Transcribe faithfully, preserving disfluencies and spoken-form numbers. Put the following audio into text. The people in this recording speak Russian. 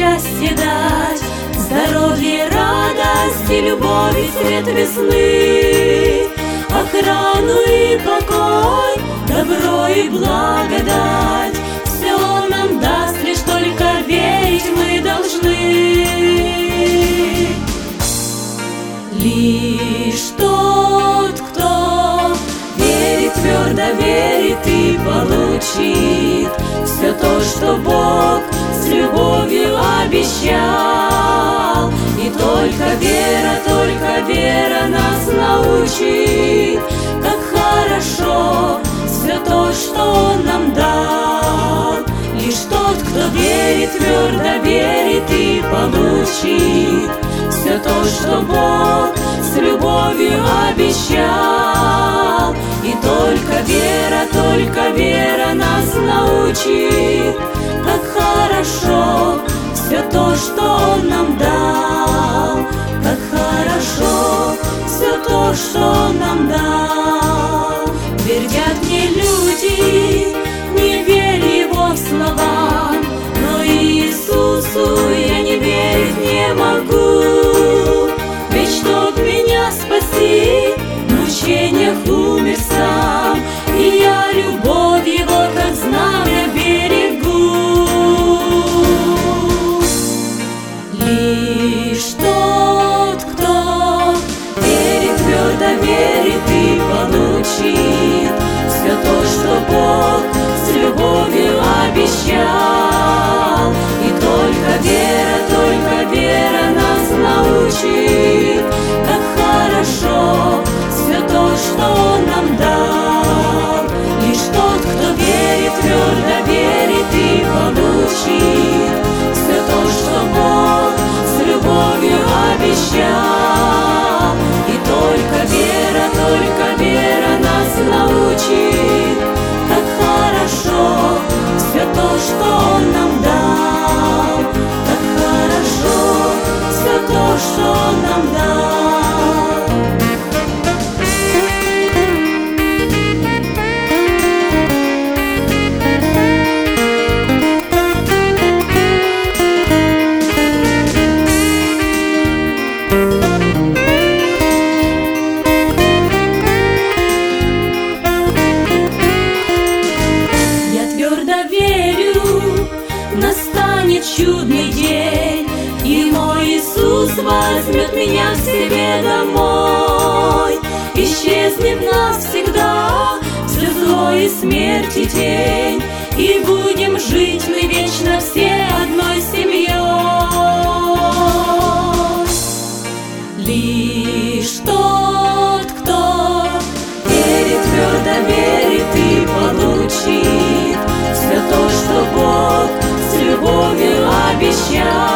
счастье дать, здоровье, радость и любовь, и свет весны, охрану и покой, добро и благодать. Все Он нам даст, лишь только верить мы должны. Лишь тот, кто верит, твердо верит и получит все то, что Бог с любовью обещал. И только вера, только вера нас научит, как хорошо все то, что Он нам дал. Лишь тот, кто верит, твердо верит и получит все то, что Бог с любовью обещал. И только вера, только вера нас научит, как хорошо все то, что Он нам дал. Как хорошо все то, что Он нам дал. Твердят мне люди, не верь Его словам, но Иисусу я не верить не могу. Ведь чтоб меня спасти, в мучениях умер сам, и я любовь Его, как знамя, берегу. Лишь тот, кто верит, твердо верит и получит все то, что Бог с любовью обещал. И только вера, только вера нас научит, как хорошо все то, что Он нам дал. Лишь тот, кто верит, твердо верит и получит все то, что Бог с любовью обещал. И только вера, только вера нас научит, как хорошо все то, что Он нам дал. Как хорошо все то, что Он нам дал. Настанет чудный день, и мой Иисус возьмет меня к себе домой. Исчезнет навсегда все зло и смерть и тень, и будем жить мы вечно все одной семьей. Лишь тот, кто верит, твердо верит и получит все то, что Бог с любовью обещал.